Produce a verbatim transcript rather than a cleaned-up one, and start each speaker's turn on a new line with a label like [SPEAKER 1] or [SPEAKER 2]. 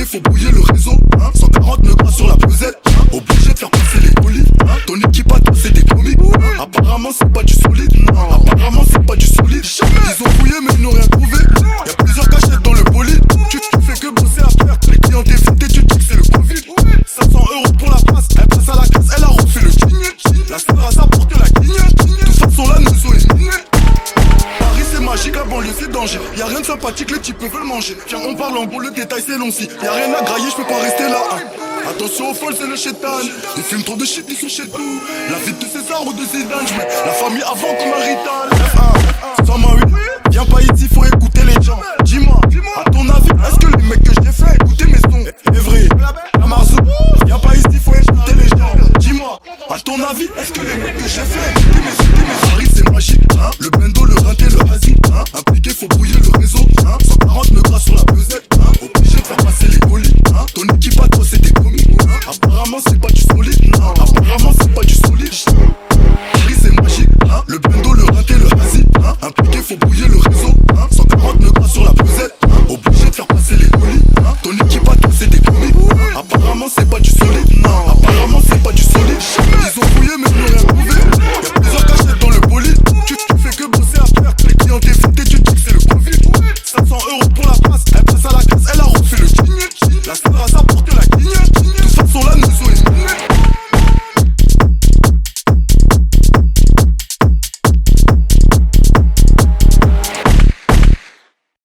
[SPEAKER 1] obligé, faut brouiller le réseau. cent quarante-neuf gras sur la pesette. Obligé de faire passer les colis. Ton équipe à toi, c'est des comiques. Apparemment, c'est pas du solide. Apparemment, c'est pas du solide. Ils ont fouillé, mais ils n'ont rien trouvé. Y'a plusieurs cachettes dans le bolide. Tu, tu fais que bosser à perte. Les clients défités, tu dis que c'est le Covid. cinq cents euros pour la passe. Elle passe à la casse, elle a refait le tigné. La star a ça pour que la quigne. De toute façon, là, nous sommes éliminés. Paris c'est magique, la banlieue c'est danger. Y'a rien de sympathique, les types veulent manger. Viens on parle en gros, le détail c'est long si y'a rien à grailler, je peux pas rester là hein. Attention aux folles, c'est le chétan. Ils filment trop de shit, ils sont chez tout. La vie de César ou de Zidane, j'mets la famille avant comme un rital. F un, cent huit, viens pas ici, faut